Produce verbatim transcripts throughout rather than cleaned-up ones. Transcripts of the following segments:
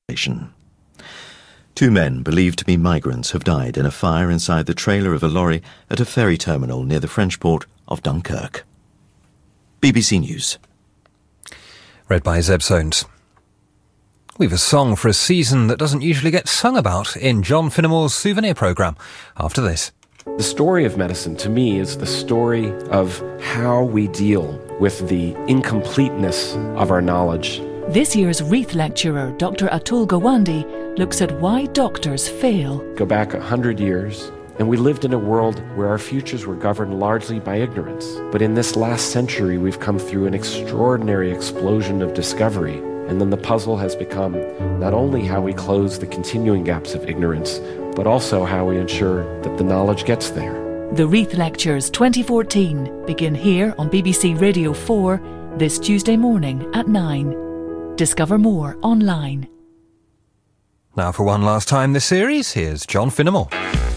Two men believed to be migrants have died in a fire inside the trailer of a lorry at a ferry terminal near the French port of Dunkirk. B B C News. Read by Zeb Soanes. We've a song for a season that doesn't usually get sung about in John Finnemore's Souvenir programme. After this. The story of medicine, to me, is the story of how we deal with the incompleteness of our knowledge. This year's Reith lecturer, Doctor Atul Gawande, looks at why doctors fail. Go back a hundred years, and we lived in a world where our futures were governed largely by ignorance. But in this last century, we've come through an extraordinary explosion of discovery. And then the puzzle has become not only how we close the continuing gaps of ignorance, but also how we ensure that the knowledge gets there. The Reith Lectures twenty fourteen begin here on B B C Radio four this Tuesday morning at nine. Discover more online. Now for one last time this series, here's John Finnemore.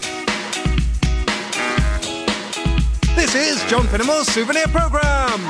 This is John Finnemore's Souvenir Programme.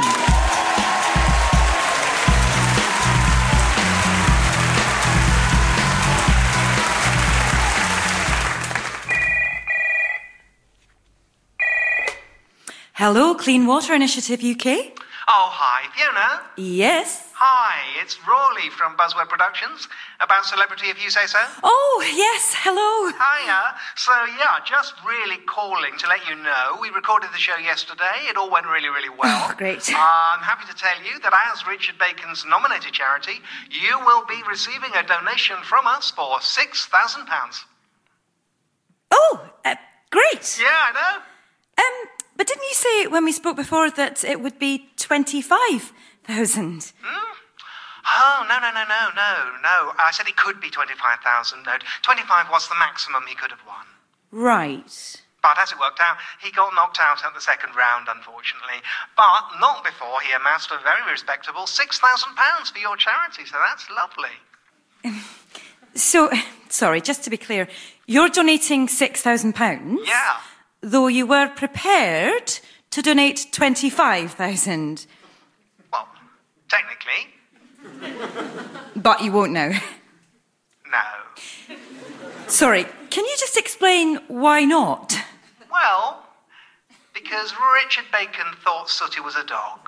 Hello, Clean Water Initiative U K. Oh, hi, Fiona. Yes? Hi, it's Rawley from Buzzword Productions. About Celebrity, if you say so. Oh, yes, hello. Hiya. So, yeah, just really calling to let you know we recorded the show yesterday. It all went really, really well. Oh, great. Uh, I'm happy to tell you that as Richard Bacon's nominated charity, you will be receiving a donation from us for six thousand pounds. Oh, uh, great. Yeah, I know. Um... But didn't you say when we spoke before that it would be twenty-five thousand? Hmm? Oh, no, no, no, no, no, no. I said it could be twenty-five thousand. No, twenty-five was the maximum he could have won. Right. But as it worked out, he got knocked out at the second round, unfortunately. But not before he amassed a very respectable six thousand pounds for your charity, so that's lovely. Um, so, sorry, just to be clear, you're donating six thousand pounds? Yeah. Though you were prepared to donate twenty-five thousand. Well, technically. But you won't now. No. Sorry, can you just explain why not? Well, because Richard Bacon thought Sooty was a dog.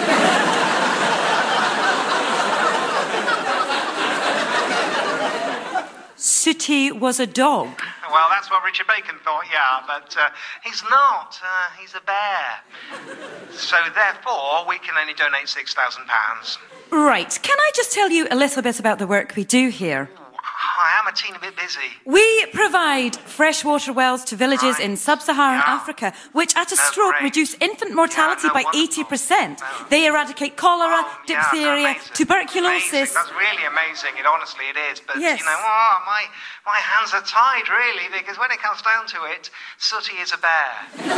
Sooty was a dog? Well, that's what Richard Bacon thought, yeah, but uh, he's not. Uh, he's a bear. So, therefore, we can only donate six thousand pounds. Right. Can I just tell you a little bit about the work we do here? I am a teeny bit busy. We provide freshwater wells to villages right. in sub-Saharan yeah. Africa, which at a no, stroke great. reduce infant mortality yeah, no, by wonderful. eighty percent. No. They eradicate cholera, oh, diphtheria, yeah, tuberculosis. Amazing. That's really amazing. It honestly it is. But, yes. you know, oh, my, my hands are tied, really, because when it comes down to it, Sooty is a bear.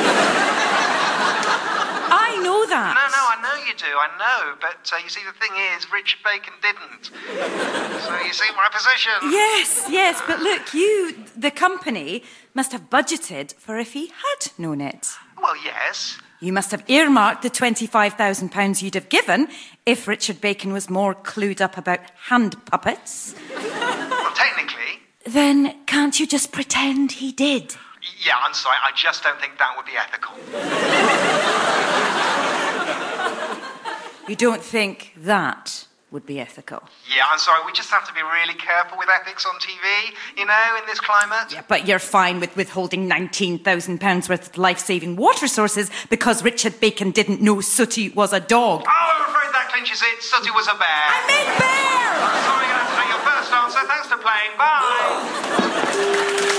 I know that. No, no, I know you do, I know. But uh, you see, the thing is, Richard Bacon didn't. So you see my position. Yes, yes, but look, you, the company, must have budgeted for if he had known it. Well, yes. You must have earmarked the twenty-five thousand pounds you'd have given if Richard Bacon was more clued up about hand puppets. Well, technically. Then can't you just pretend he did? Yeah, I'm sorry, I just don't think that would be ethical. You don't think that would be ethical? Yeah, I'm sorry, we just have to be really careful with ethics on T V, you know, in this climate. Yeah, but you're fine with withholding nineteen thousand pounds worth of life-saving water sources because Richard Bacon didn't know Sooty was a dog. Oh, I'm afraid that clinches it. Sooty was a bear. I meant bear! I'm sorry, I'm going to have to take your first answer. Thanks for playing. Bye.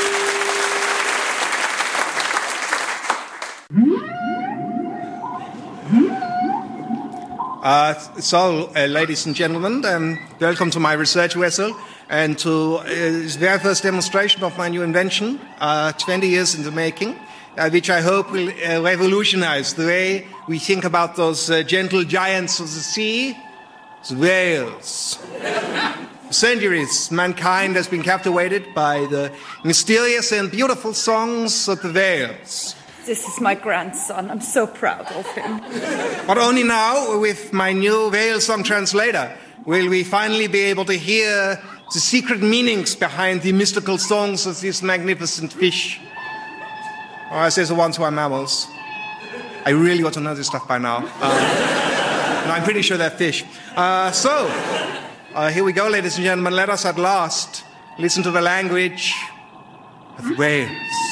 Uh, so, uh, ladies and gentlemen, um, welcome to my research vessel and to uh, the very first demonstration of my new invention, uh, twenty years in the making, uh, which I hope will uh, revolutionize the way we think about those uh, gentle giants of the sea, the whales. For centuries, mankind has been captivated by the mysterious and beautiful songs of the whales. This is my grandson. I'm so proud of him. But only now, with my new whale song translator, will we finally be able to hear the secret meanings behind the mystical songs of these magnificent fish. Or I say the ones who are mammals. I really ought to know this stuff by now. Uh, no, I'm pretty sure they're fish. Uh, so, uh, here we go, ladies and gentlemen. Let us at last listen to the language of whales.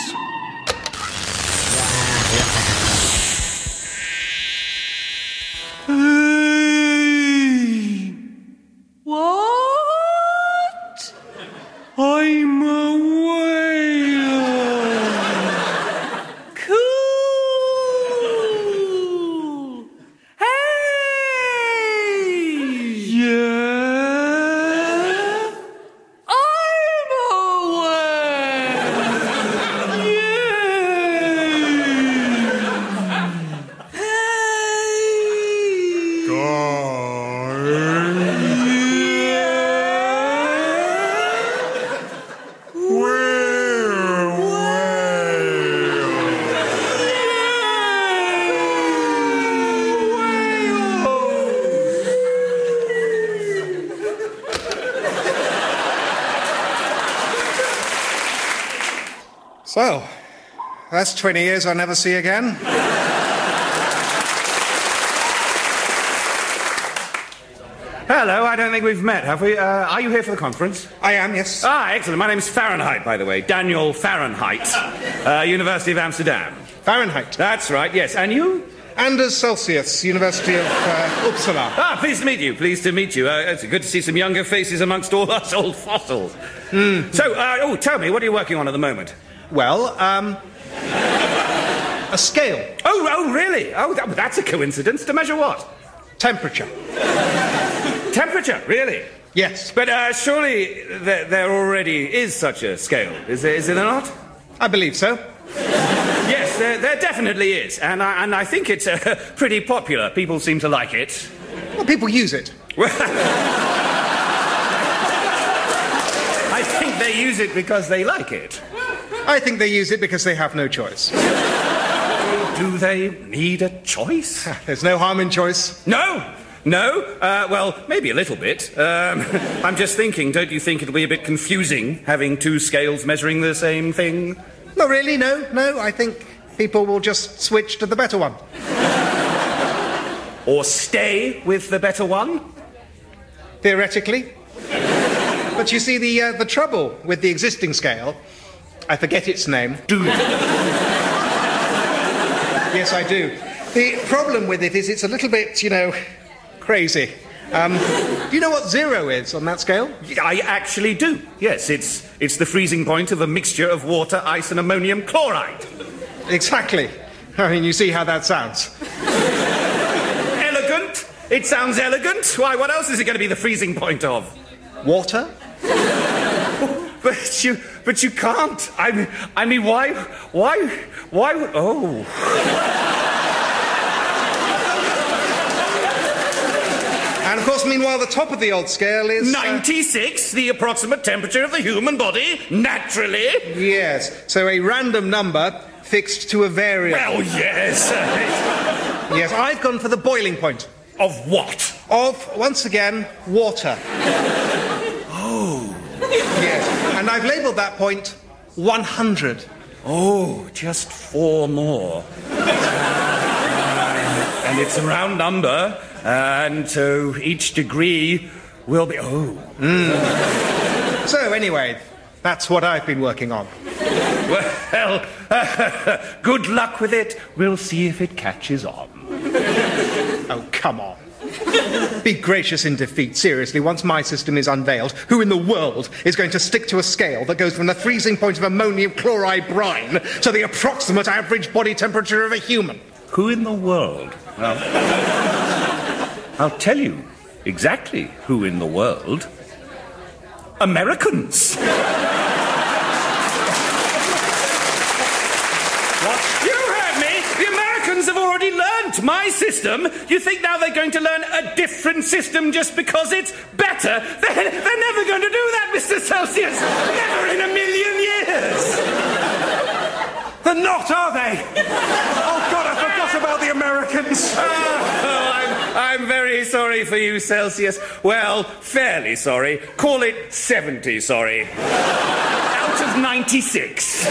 Hey! What? I'm a whale. Cool. Hey! Yeah? I'm a whale. Yeah. Hey! So, that's twenty years I'll never see again. Hello, I don't think we've met, have we? Uh, are you here for the conference? I am, yes. Ah, excellent. My name's Fahrenheit, by the way. Daniel Fahrenheit. Uh, University of Amsterdam. Fahrenheit. That's right, yes. And you? Anders Celsius, University of uh, Uppsala. Ah, pleased to meet you. Pleased to meet you. Uh, it's good to see some younger faces amongst all us old fossils. Mm. So, uh, oh, tell me, what are you working on at the moment? Well, um... a scale. Oh, oh, really? Oh, that, that's a coincidence. To measure what? Temperature. Temperature, really? Yes. But uh, surely there, there already is such a scale, is there, is there not? I believe so. Yes, there, there definitely is, and I, and I think it's uh, pretty popular. People seem to like it. Well, people use it. I think they use it because they like it. I think they use it because they have no choice. Do they need a choice? There's no harm in choice. No! No? Uh, well, maybe a little bit. Um, I'm just thinking, don't you think it'll be a bit confusing having two scales measuring the same thing? Not really, no, no. I think people will just switch to the better one. Or stay with the better one? Theoretically. But you see, the, uh, the trouble with the existing scale, I forget its name. Do you? Yes, I do. The problem with it is it's a little bit, you know, crazy. Um, do you know what zero is on that scale? I actually do. Yes, it's, it's the freezing point of a mixture of water, ice, and ammonium chloride. Exactly. I mean, you see how that sounds. Elegant. It sounds elegant. Why, what else is it going to be the freezing point of? Water? But you, but you can't. I mean, I mean, why, why, why would, oh. And of course, meanwhile, the top of the old scale is... Uh... ninety-six, the approximate temperature of the human body, naturally. Yes, so a random number fixed to a variable. Well, yes. Yes, I've gone for the boiling point. Of what? Of, once again, water. Oh. Yes, and I've labelled that point one hundred. Oh, just four more. And it's a round number, and so each degree will be... Oh. Mm. So, anyway, that's what I've been working on. Well, good luck with it. We'll see if it catches on. Oh, come on. Be gracious in defeat. Seriously, once my system is unveiled, who in the world is going to stick to a scale that goes from the freezing point of ammonium chloride brine to the approximate average body temperature of a human? Who in the world? Well, I'll tell you exactly who in the world. Americans. What? You heard me. The Americans have already learnt my system. You think now they're going to learn a different system just because it's better? They're, they're never going to do that, Mister Celsius. Never in a million years. They're not, are they? Oh, God, I forgot about the Americans. Oh, I'm, I'm very sorry for you, Celsius. Well, fairly sorry. Call it seventy sorry. Out of ninety-six.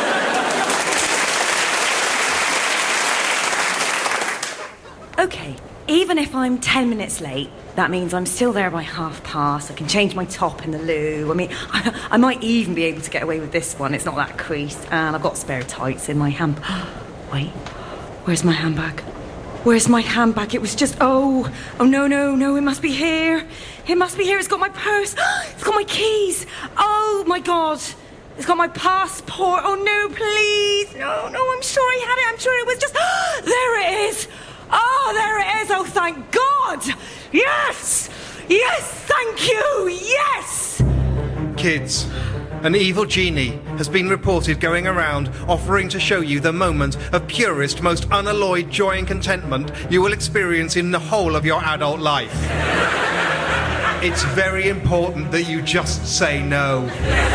OK, even if I'm ten minutes late, that means I'm still there by half past. I can change my top in the loo. I mean, I, I might even be able to get away with this one. It's not that creased. And I've got spare tights in my hand... Wait, where's my handbag? Where's my handbag? It was just... Oh, oh, no, no, no, it must be here. It must be here. It's got my purse. It's got my keys. Oh, my God. It's got my passport. Oh, no, please. No, no, I'm sure I had it. I'm sure it was just... There it is. Oh, there it is. Oh, thank God. Yes. Yes, thank you. Yes. Kids, an evil genie has been reported going around offering to show you the moment of purest, most unalloyed joy and contentment you will experience in the whole of your adult life. It's very important that you just say no.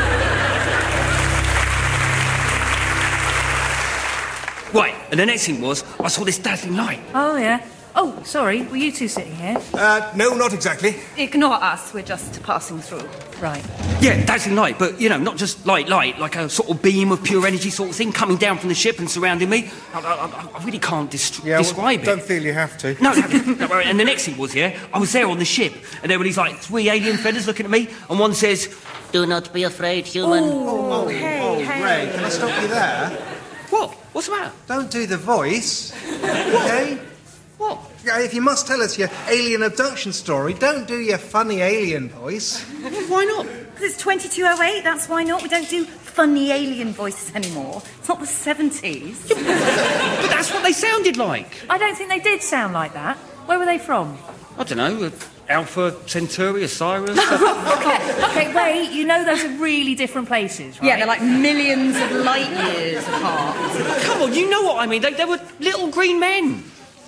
Right, and the next thing was, I saw this dazzling light. Oh, yeah. Oh, sorry, were you two sitting here? Uh, no, not exactly. Ignore us, we're just passing through. Right. Yeah, dazzling light, but, you know, not just light, light, like a sort of beam of pure energy sort of thing coming down from the ship and surrounding me. I, I, I really can't dis- yeah, describe well, it. Don't feel you have to. No, no, no, and the next thing was, yeah, I was there on the ship, and there were these, like, three alien feathers looking at me, and one says, "Do not be afraid, human." Oh, oh, hey, oh hey. Ray, can I stop you there? What? What's the matter? Don't do the voice, OK? What? Yeah, if you must tell us your alien abduction story, don't do your funny alien voice. Why not? Because it's twenty-two oh eight, that's why not. We don't do funny alien voices anymore. It's not the seventies. But that's what they sounded like. I don't think they did sound like that. Where were they from? I don't know, uh, Alpha Centauri, Osiris. okay, okay, wait, you know those are really different places, right? Yeah, they're like millions of light years apart. Come on, you know what I mean. They, they were little green men.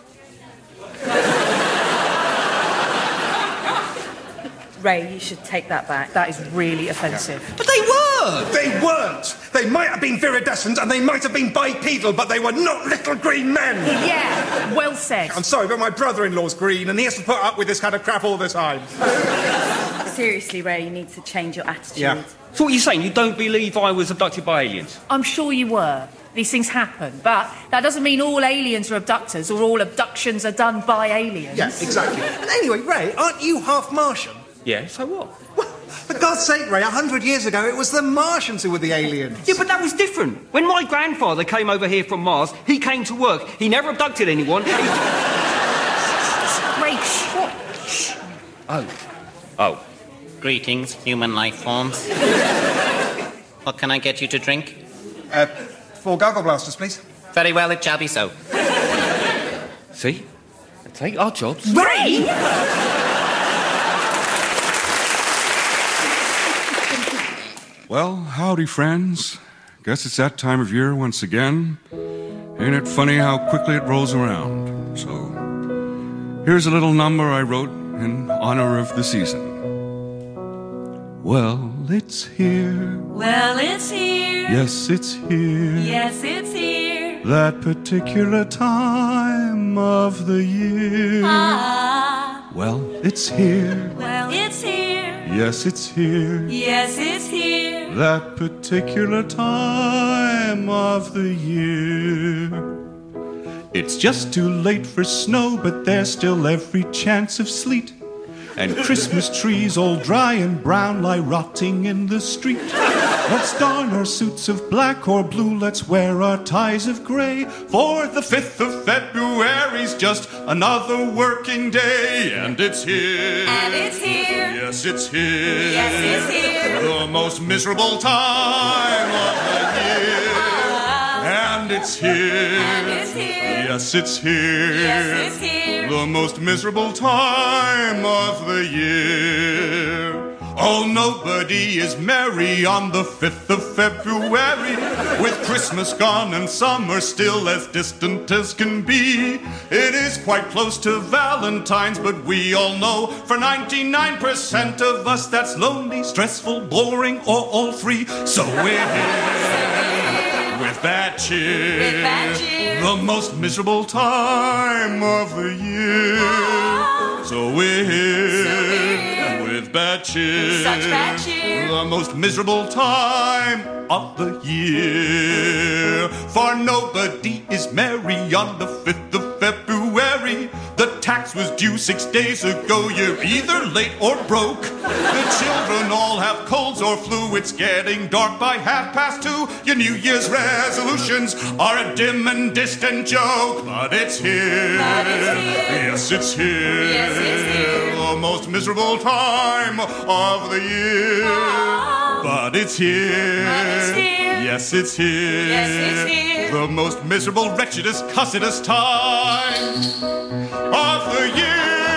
Ray, you should take that back. That is really offensive. But they were! They weren't! They might have been viridescent and they might have been bipedal, but they were not little green men! Yeah, well said. I'm sorry, but my brother-in-law's green and he has to put up with this kind of crap all the time. Seriously, Ray, you need to change your attitude. Yeah. So what are you saying? You don't believe I was abducted by aliens? I'm sure you were. These things happen, but that doesn't mean all aliens are abductors or all abductions are done by aliens. Yes, exactly. And anyway, Ray, aren't you half Martian? Yeah, so what? Well, for God's sake, Ray, a hundred years ago it was the Martians who were the aliens. Yeah, but that was different. When my grandfather came over here from Mars, he came to work. He never abducted anyone. He... Ray, shh. Shh. Oh. Oh. Greetings, human life forms. What can I get you to drink? Uh, four gargle blasters, please. Very well, it shall be so. See? Take our jobs. Ray! Well, howdy, friends. Guess it's that time of year once again. Ain't it funny how quickly it rolls around? So, here's a little number I wrote in honor of the season. Well, it's here. Well, it's here. Yes, it's here. Yes, it's here. That particular time of the year. Ah. Well, it's here. Well, it's here. Yes, it's here. Yes, it's here. That particular time of the year. It's just too late for snow, but there's still every chance of sleet. And Christmas trees all dry and brown lie rotting in the street. Let's don our suits of black or blue, let's wear our ties of grey. For the fifth of February's just another working day. And it's here. And it's here. Yes, it's here. Yes, it's here. The most miserable time of the year. Ah. And it's here. And it's here. Yes, it's here. Yes, it's here. The most miserable time of the year. Oh, nobody is merry on the fifth of February, with Christmas gone and summer still as distant as can be. It is quite close to Valentine's, but we all know for ninety-nine percent of us that's lonely, stressful, boring, or all three. So we're here with bad cheer, with bad cheer. The most miserable time of the year. So we're here, so we're here with bad cheer. Such bad cheer. The most miserable time of the year. For nobody is merry on the fifth of February. The tax was due six days ago. You're either late or broke. The children all have colds or flu. It's getting dark by half past two. Your New Year's resolutions are a dim and distant joke. But it's here. But it's here. Yes, it's here. Yes, it's here. The most miserable time of the year. Oh. But it's here. But it's here. Yes, it's here. Yes, it's here. The most miserable, wretchedest, cussedest time of the year.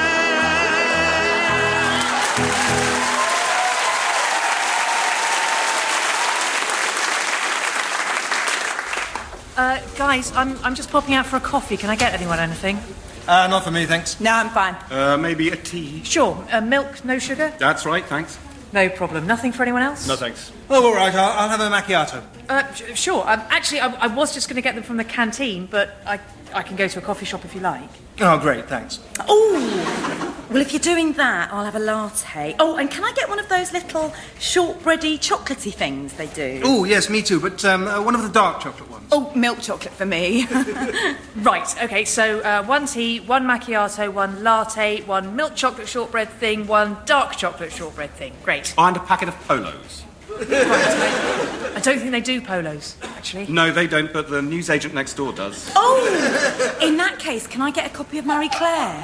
Uh, guys, I'm, I'm just popping out for a coffee. Can I get anyone anything? Uh, not for me, thanks. No, I'm fine. Uh, maybe a tea? Sure. Uh, milk, no sugar? That's right, thanks. No problem. Nothing for anyone else? No, thanks. Oh, all right, I'll, I'll have a macchiato. Uh, sh- sure. Um, actually, I, I was just going to get them from the canteen, but I, I can go to a coffee shop if you like. Oh, great, thanks. Oh, well, if you're doing that, I'll have a latte. Oh, and can I get one of those little shortbready, chocolatey things they do? Oh, yes, me too, but um, uh, one of the dark chocolate ones. Oh, milk chocolate for me. Right, okay, so uh, one tea, one macchiato, one latte, one milk chocolate shortbread thing, one dark chocolate shortbread thing. Great. And a packet of polos. Right, I, I don't think they do polos, actually. No, they don't, but the newsagent next door does. Oh, in that case, can I get a copy of Marie Claire?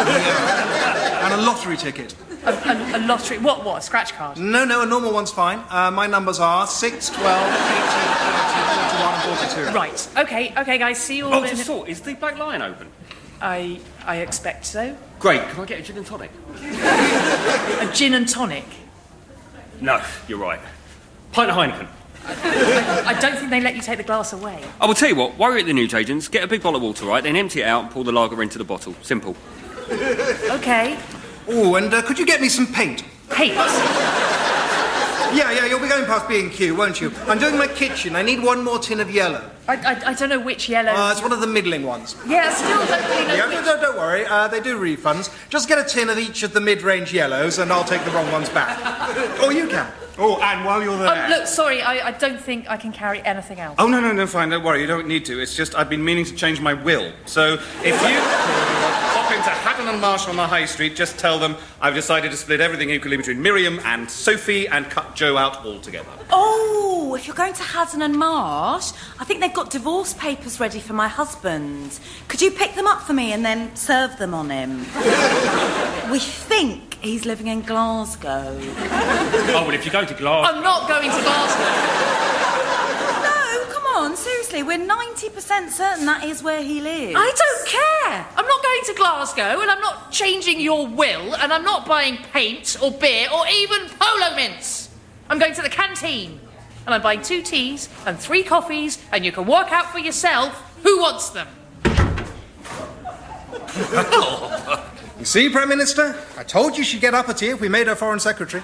And a lottery ticket. A, a, a lottery... What, what, a scratch card? No, no, a normal one's fine. Uh, my numbers are six, twelve, eighteen, thirty, forty-one and forty-two. Right, okay, okay, guys, see you all Oh, in... just thought, is the Black Lion open? I, I expect so. Great, can I get a gin and tonic? A gin and tonic? No, you're right. Pint of Heineken. I, I don't think they let you take the glass away. I will tell you what, while you're at the newsagents, get a big bottle of water, right, then empty it out and pour the lager into the bottle. Simple. Okay. Oh, and uh, could you get me some paint? Paint? Yeah, yeah, you'll be going past B and Q, won't you? I'm doing my kitchen. I need one more tin of yellow. I, I, I don't know which yellow... Uh, it's one of the middling ones. Yeah, I still don't really know Yeah, which... don't, don't worry. Uh, they do refunds. Just get a tin of each of the mid-range yellows and I'll take the wrong ones back. Or you can. Oh, and while you're there... Um, look, sorry, I, I don't think I can carry anything else. Oh, no, no, no, fine, don't worry, you don't need to. It's just I've been meaning to change my will. So if you pop into Haddon and Marsh on the High Street, just tell them I've decided to split everything equally between Miriam and Sophie and cut Joe out altogether. Oh, if you're going to Haddon and Marsh, I think they've got divorce papers ready for my husband. Could you pick them up for me and then serve them on him? We think he's living in Glasgow. Oh, well, if you go to Glasgow... I'm not going to Glasgow. No, come on, seriously, we're ninety percent certain that is where he lives. I don't care. I'm not going to Glasgow, and I'm not changing your will, and I'm not buying paint or beer or even polo mints. I'm going to the canteen, and I'm buying two teas and three coffees, and you can work out for yourself who wants them. You see, Prime Minister? I told you she'd get uppity if we made her Foreign Secretary.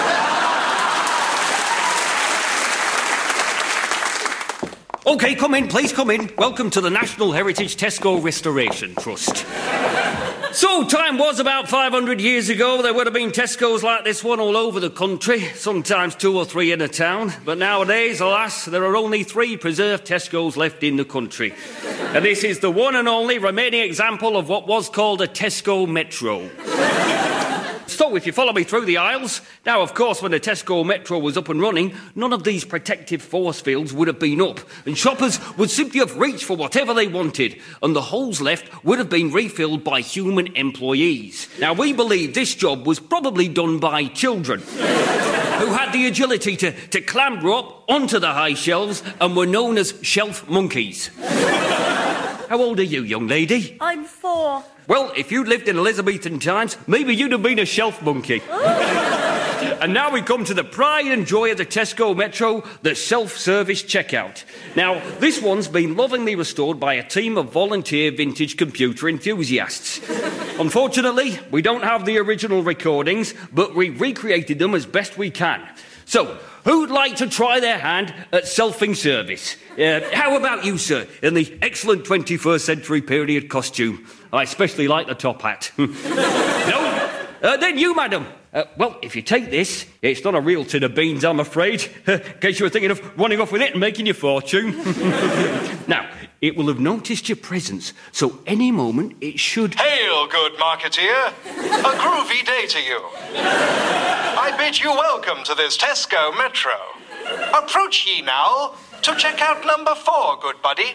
OK, come in, please come in. Welcome to the National Heritage Tesco Restoration Trust. So, time was about five hundred years ago. There would have been Tesco's like this one all over the country, sometimes two or three in a town. But nowadays, alas, there are only three preserved Tesco's left in the country. And this is the one and only remaining example of what was called a Tesco Metro. So, if you follow me through the aisles, now, of course, when the Tesco Metro was up and running, none of these protective force fields would have been up, and shoppers would simply have reached for whatever they wanted, and the holes left would have been refilled by human employees. Now, we believe this job was probably done by children who had the agility to, to clamber up onto the high shelves and were known as shelf monkeys. How old are you, young lady? I'm four. Well, if you'd lived in Elizabethan times, maybe you'd have been a shelf monkey. And now we come to the pride and joy of the Tesco Metro, the self-service checkout. Now, this one's been lovingly restored by a team of volunteer vintage computer enthusiasts. Unfortunately, we don't have the original recordings, but we recreated them as best we can. So, who'd like to try their hand at selfing service? Uh, how about you, sir, in the excellent twenty-first century period costume? I especially like the top hat. No Uh, then you, madam. Uh, well, if you take this, it's not a real tin of beans, I'm afraid, in case you were thinking of running off with it and making your fortune. Now, it will have noticed your presence, so any moment it should... Hail, good marketeer. A groovy day to you. I bid you welcome to this Tesco Metro. Approach ye now to check out number four, good buddy.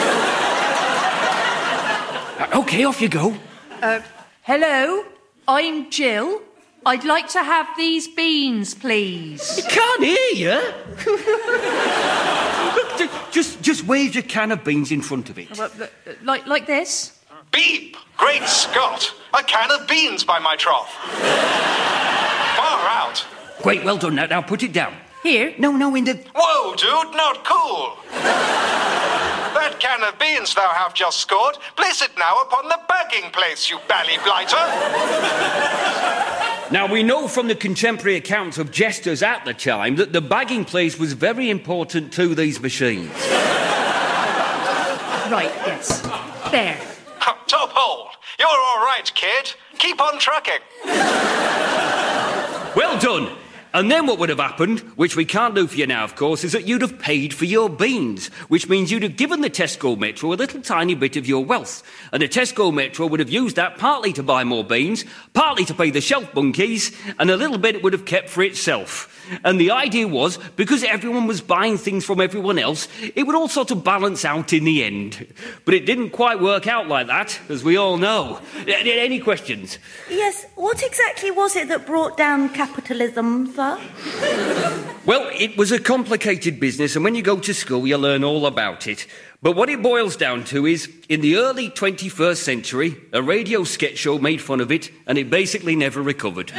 Uh, OK, off you go. Uh, hello, I'm Jill. I'd like to have these beans, please. I can't hear you. Look, just, just wave your can of beans in front of it. Uh, like, like this? Beep! Great Scott! A can of beans by my trough. Far out. Great, well done. Now, now put it down. Here? No, no, in the... Whoa, dude, not cool. That can of beans thou have just scored, place it now upon the bagging place, you bally blighter. Now, we know from the contemporary accounts of jesters at the time that the bagging place was very important to these machines. Right, yes. There. Top hole. You're all right, kid. Keep on trucking. Well done. And then what would have happened, which we can't do for you now, of course, is that you'd have paid for your beans, which means you'd have given the Tesco Metro a little tiny bit of your wealth. And the Tesco Metro would have used that partly to buy more beans, partly to pay the shelf bunkies, and a little bit it would have kept for itself. And the idea was, because everyone was buying things from everyone else, it would all sort of balance out in the end. But it didn't quite work out like that, as we all know. Any questions? Yes, what exactly was it that brought down capitalism, sir? Well, it was a complicated business, and when you go to school, you learn all about it. But what it boils down to is, in the early twenty-first century, a radio sketch show made fun of it, and it basically never recovered.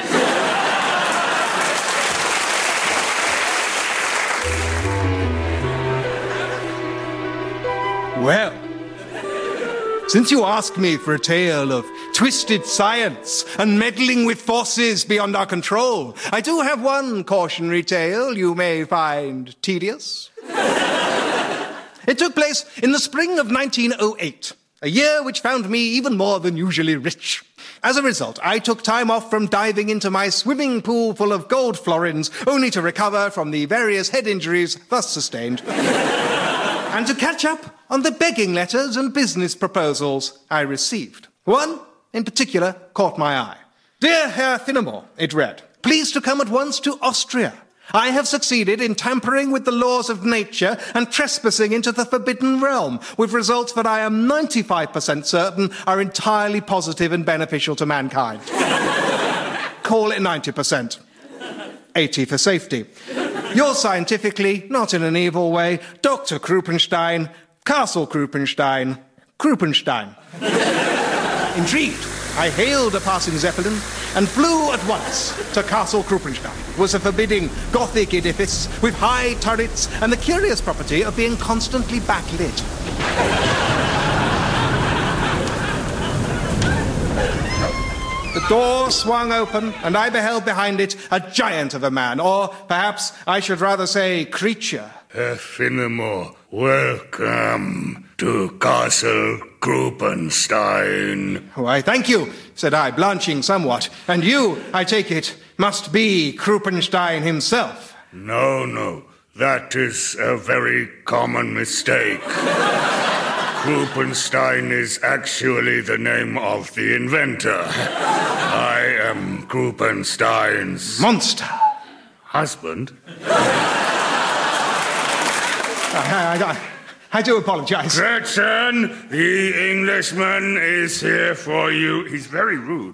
Well, since you ask me for a tale of twisted science and meddling with forces beyond our control, I do have one cautionary tale you may find tedious. It took place in the spring of nineteen oh eight, a year which found me even more than usually rich. As a result, I took time off from diving into my swimming pool full of gold florins, only to recover from the various head injuries thus sustained, and to catch up on the begging letters and business proposals I received. One, in particular, caught my eye. Dear Herr Finnemore, it read, please to come at once to Austria. I have succeeded in tampering with the laws of nature and trespassing into the forbidden realm, with results that I am ninety-five percent certain are entirely positive and beneficial to mankind. Call it ninety percent. eighty for safety. Yours scientifically, not in an evil way, Doctor Krupenstein, Castle Krupenstein, Krupenstein. Intrigued, I hailed a passing Zeppelin and flew at once to Castle Krupenstein. It was a forbidding Gothic edifice with high turrets and the curious property of being constantly backlit. The door swung open, and I beheld behind it a giant of a man, or perhaps I should rather say creature. Herr Finnemore, welcome to Castle Krupenstein. Why, thank you, said I, blanching somewhat. And you, I take it, must be Krupenstein himself. No, no, that is a very common mistake. Krupenstein is actually the name of the inventor. I am Krupenstein's... monster. Husband? I, I, I do apologize. Gretchen, the Englishman is here for you. He's very rude.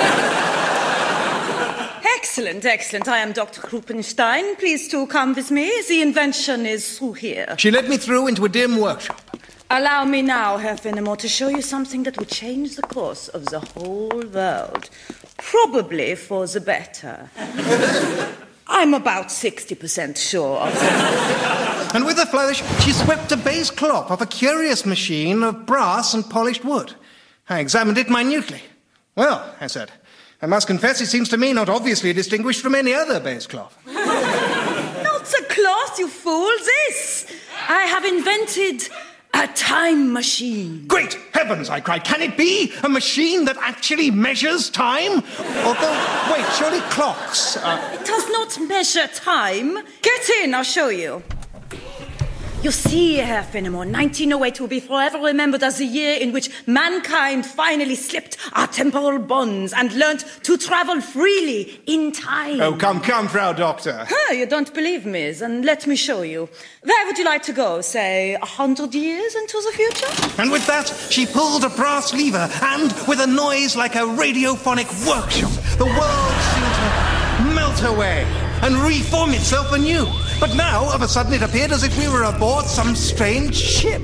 Excellent, excellent. I am Doctor Krupenstein. Please to come with me. The invention is through here. She led me through into a dim workshop. Allow me now, Herr Finnemore, to show you something that will change the course of the whole world. Probably for the better. I'm about sixty percent sure of that. And with a flourish, she swept a base cloth off a curious machine of brass and polished wood. I examined it minutely. Well, I said, I must confess it seems to me not obviously distinguished from any other base cloth. Not the cloth, you fool. This! I have invented a A time machine. Great heavens, I cried. Can it be a machine that actually measures time? Although, wait, surely clocks... Uh... It does not measure time. Get in, I'll show you. You see, Herr Fenimore, nineteen oh eight will be forever remembered as the year in which mankind finally slipped our temporal bonds and learnt to travel freely in time. Oh, come, come, Frau Doctor. Huh, you don't believe me, then let me show you. Where would you like to go, say, a hundred years into the future? And with that, she pulled a brass lever, and with a noise like a radiophonic workshop, the world seemed to melt away and reform itself anew. But now, of a sudden, it appeared as if we were aboard some strange ship.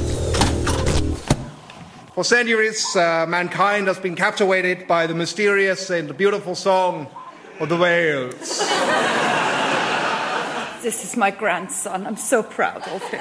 For centuries, uh, mankind has been captivated by the mysterious and beautiful song of the whales. This is my grandson. I'm so proud of him.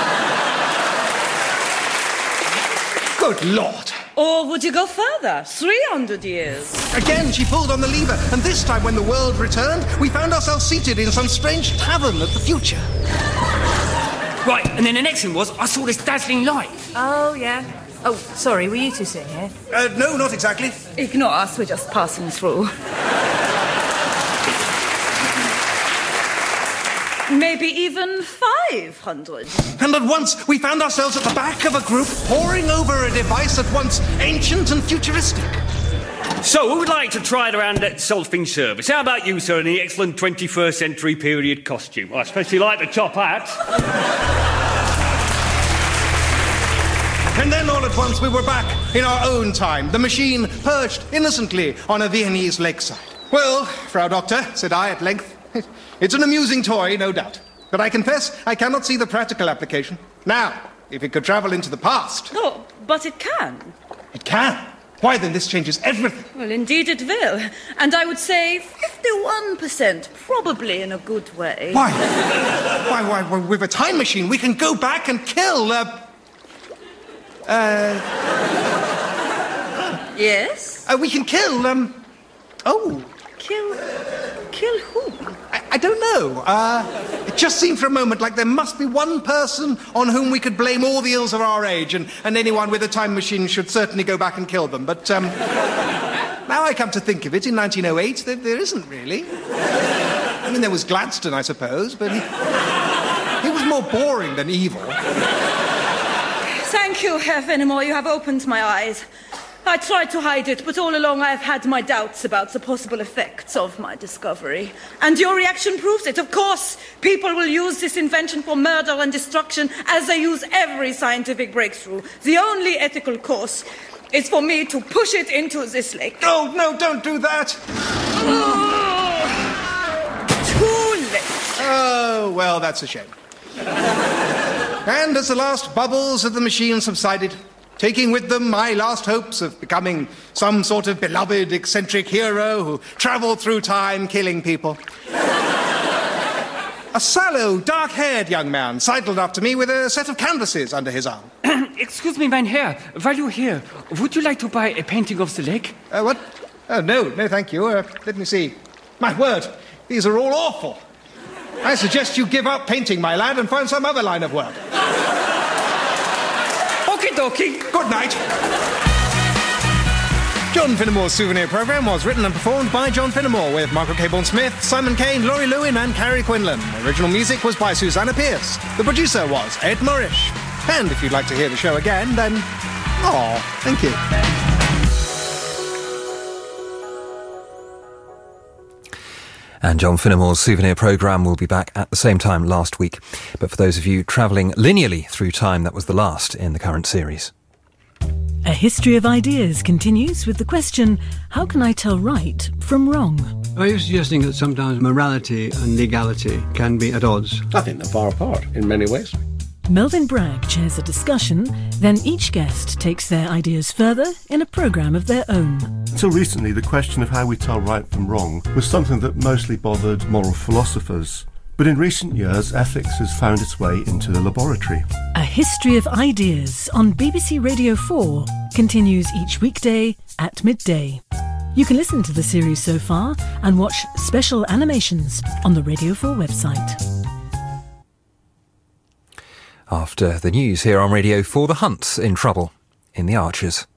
Good Lord. Or would you go further? three hundred years. Again, she pulled on the lever, and this time when the world returned, we found ourselves seated in some strange tavern of the future. Right, and then the next thing was, I saw this dazzling light. Oh, yeah. Oh, sorry, were you two sitting here? Uh, no, not exactly. Ignore us, we're just passing through. Maybe even five hundred. And at once, we found ourselves at the back of a group poring over a device at once ancient and futuristic. So, who would like to try it around at Solfing service? How about you, sir, in the excellent twenty-first century period costume? I especially like the top hat. And then all at once we were back in our own time, the machine perched innocently on a Viennese lakeside. Well, Frau Doctor, said I at length, it's an amusing toy, no doubt. But I confess I cannot see the practical application. Now, if it could travel into the past... Oh, but it can. It can? Why, then this changes everything. Well, indeed it will. And I would say fifty-one percent, probably in a good way. Why? why, why, why, with a time machine, we can go back and kill, uh... Uh... Yes? Uh, we can kill, um... Oh... Kill... Kill who? I, I don't know. Uh, it just seemed for a moment like there must be one person on whom we could blame all the ills of our age, and, and anyone with a time machine should certainly go back and kill them. But um, now I come to think of it, in nineteen oh eight, there, there isn't really. I mean, there was Gladstone, I suppose, but he, he was more boring than evil. Thank you, Herr Fenimore. You have opened my eyes. I tried to hide it, but all along I've had my doubts about the possible effects of my discovery. And your reaction proves it. Of course, people will use this invention for murder and destruction, as they use every scientific breakthrough. The only ethical course is for me to push it into this lake. No, no, don't do that! Too late. Oh, well, that's a shame. And as the last bubbles of the machine subsided, taking with them my last hopes of becoming some sort of beloved, eccentric hero who travelled through time killing people. A sallow, dark-haired young man sidled up to me with a set of canvases under his arm. Excuse me, mein Herr, while you're here, would you like to buy a painting of the lake? Uh, what? Oh, no, no, thank you. Uh, let me see. My word, these are all awful. I suggest you give up painting, my lad, and find some other line of work. Okie dokie. Good night. John Finnemore's Souvenir Programme was written and performed by John Finnemore with Margaret Cabourn-Smith, Simon Kane, Laurie Lewin and Carrie Quinlan. Original music was by Susanna Pierce. The producer was Ed Morish. And if you'd like to hear the show again, then... Aw, thank you. And John Finnemore's Souvenir Programme will be back at the same time last week. But for those of you travelling linearly through time, that was the last in the current series. A History of Ideas continues with the question, how can I tell right from wrong? Are you suggesting that sometimes morality and legality can be at odds? I think they're far apart in many ways. Melvyn Bragg chairs a discussion, then each guest takes their ideas further in a programme of their own. Until recently, the question of how we tell right from wrong was something that mostly bothered moral philosophers. But in recent years, ethics has found its way into the laboratory. A History of Ideas on B B C Radio four continues each weekday at midday. You can listen to the series so far and watch special animations on the Radio four website. After the news here on Radio four, the Hunt's in trouble in the Archers.